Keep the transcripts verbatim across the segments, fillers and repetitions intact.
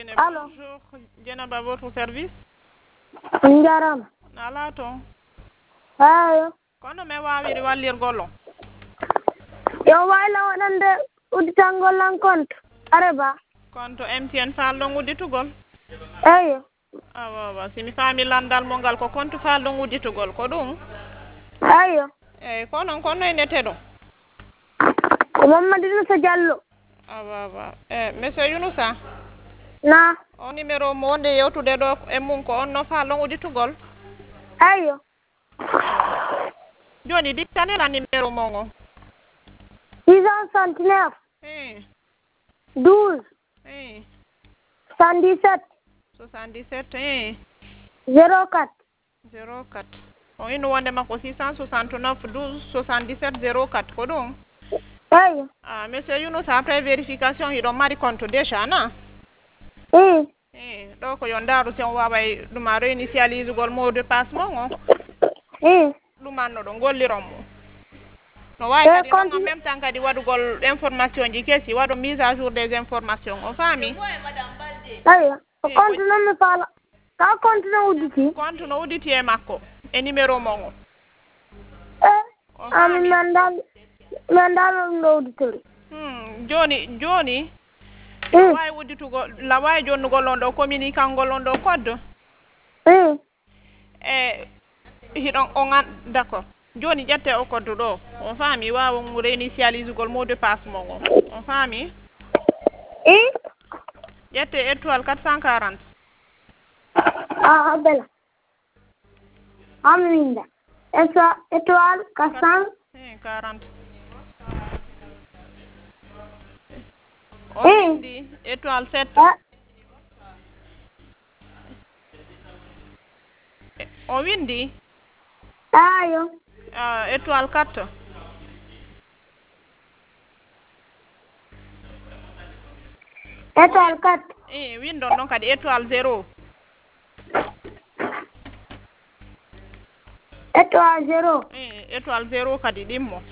Allô. Bonjour, Djenaba, à votre service. Njaram. Nala ton. Ayo. Kono me wawiri wallir gollo. Yo wayla wonande uditangol lan compte. Areba. Konto M T N faldon udditugol. Ayo. Awa awa simi fami landal mo ngal ko compte faldon udditugol ko ɗum. Ayo. Eyyi ko non ko noy nete ɗum. Ko Mamadou Yunusa Diallo. Awa awa eh monsieur Yunusa. Na. O numéro mo wonde yewtude ɗo e mum ko on no faldon udditugol. Ayo. Joni dictanela numéro mo ngo. six cent soixante-neuf. Eh. douze. Eh. soixante-dix-sept. soixante-dix-sept eh. zéro quatre. zéro quatre. O ino wonde makko six cent soixante-neuf douze soixante-dix-sept zéro quatre ko ɗum. Ayo. Ah, monsieur Younous, après vérification, il a mari compte déjà, non? Oui. Eh, donc, il y a un daru si on va duma réinitialiser le mot de passe mon. Oui. Duma no don gollirom. No way Eh, kadi non compte- en même temps kadi wadu gol information ji kesi wadu mise à jour des informations. On fami? Ayo. Ko Eh, compte non mi fala. Ka compte non uditi. Compte no uditi e makko e numéro mon. Eh. On Ami fami? mandal. Mandal no uditori. Hmm, joni joni Oui. way uditugo la way jonnugol on do communicangol on do code. Oui. Eh, hiɗon on an d'accord joni ƴette o code ɗo on faami wawa mo réinitialise gol mot de passe mo on on faami Oui. ƴette étoile quatre cent quarante Ah, bella. Aminda. Esa étoile quatre cent eh, quarante o Eh. windi étoile sept Ah, o windi ayo. uh, étoile quatre Étoile quatre. eh, windon ɗon kadi étoile zéro Étoile zéro. eh, étoile zéro kadi ɗimmo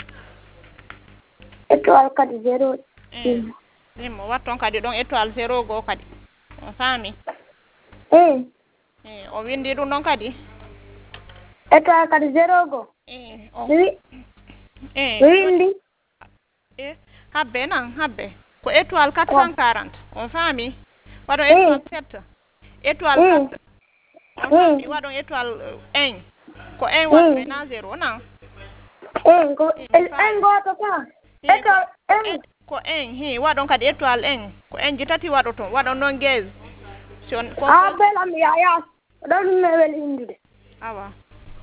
Étoile quatre zéro. eh, ɗimmo watton kadi ɗon étoile zéro go kadi on faami Eh. eh, o windi ɗum ɗon kadi Étoile quatre zéro go. eh, o Oui. eh, Windi. e habbe nan habbe ko étoile quatre cent quarante on faami waɗon étoile sept étoile Mm. quatre on faami waɗon étoile un ko un waɗo e na zéro nan Eh, go. Eh, El fine. en goto ka. Eh, Étoile ko en. en- ko un hi waɗon kadi étoile un ko un ji tati waɗo toon waɗon noon gaz si on ko Ah, bella mi yaya. Don me wel indude. awa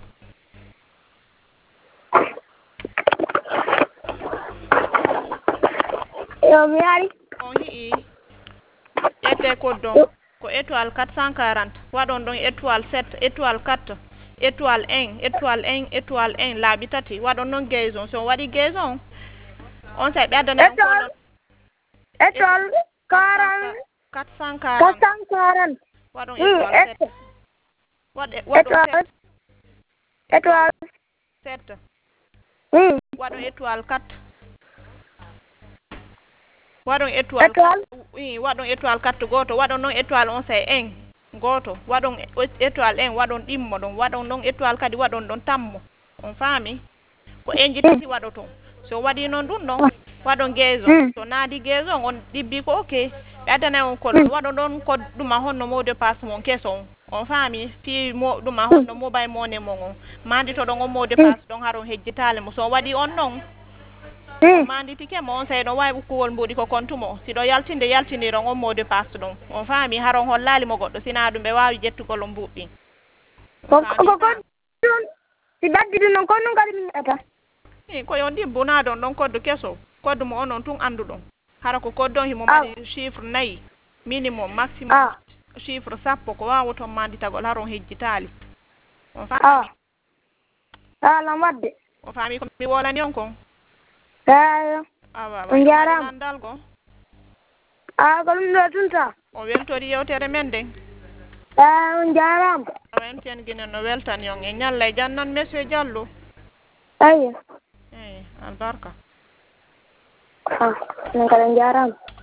Yo mi yari. on hii ƴette koddon ko étoile quatre cent quarante waɗon ɗon étoile sept étoile quatre étoile un étoile un étoile un laaɓi tati waɗon noon gaison so on waɗi gaison on sa ɓeddana on Étoile. kono Étoile quarante. quatre cent Quatre quarante cent quarante. waɗon Mm, étoile sept étoile. waɗe waɗon Étoile. sept Étoile. sept Mm. waɗon étoile quatre waɗon étoile Étoile. i waɗon étoile quatre goto waɗon noon étoile on say un goto waɗon étoile un waɗon ɗimmo ɗon waɗon noon étoile kadi waɗon ɗon tammo on faami ko enji tati waɗo toon so waɗi noon ɗum ɗon waɗon gaison Mm. so naadi gaison on ɗibbi ko ok ɓe addana on kolo waɗon ɗon ko ɗuma honno mot de passe mon keso on on faami fi mo ɗuma honno mobile money mon on manditoɗon on mot de passe ɗon haron hejjitale mo so waɗi on noon Mm. manditike mo on say ɗon wawi ɓukkuwol mbuɗi ko compte mo siɗo yaltinde yaltiniron on mot de passe ɗon on faami haron hollali mo goɗɗo sina ɗum ɓe wawi ƴettugol on mbuɗɗi Ko ko ko don. Si baddi non ko non kadi mi ata. i ko yon dibbuna ɗon ɗon koddu keso koddu mo onon tun andu ɗon hara ko koddon himo mari chiffre nayyi minimum maximum Ah. chiffre sappo ko wawa toon manditagol haron hejjitali on Ah. faami Ala wadde. on faami ko mi wolani on kon Ayo. awa On jarama. landal go Ah, ko ɗum ɗo tunta. o weltori yewtere men nden Ah, on jarama. awa en ten guinen no weltani on e ñalla e jannan monsieur Diallo Ayo. eyi albarka Ah, on kadi on jarama.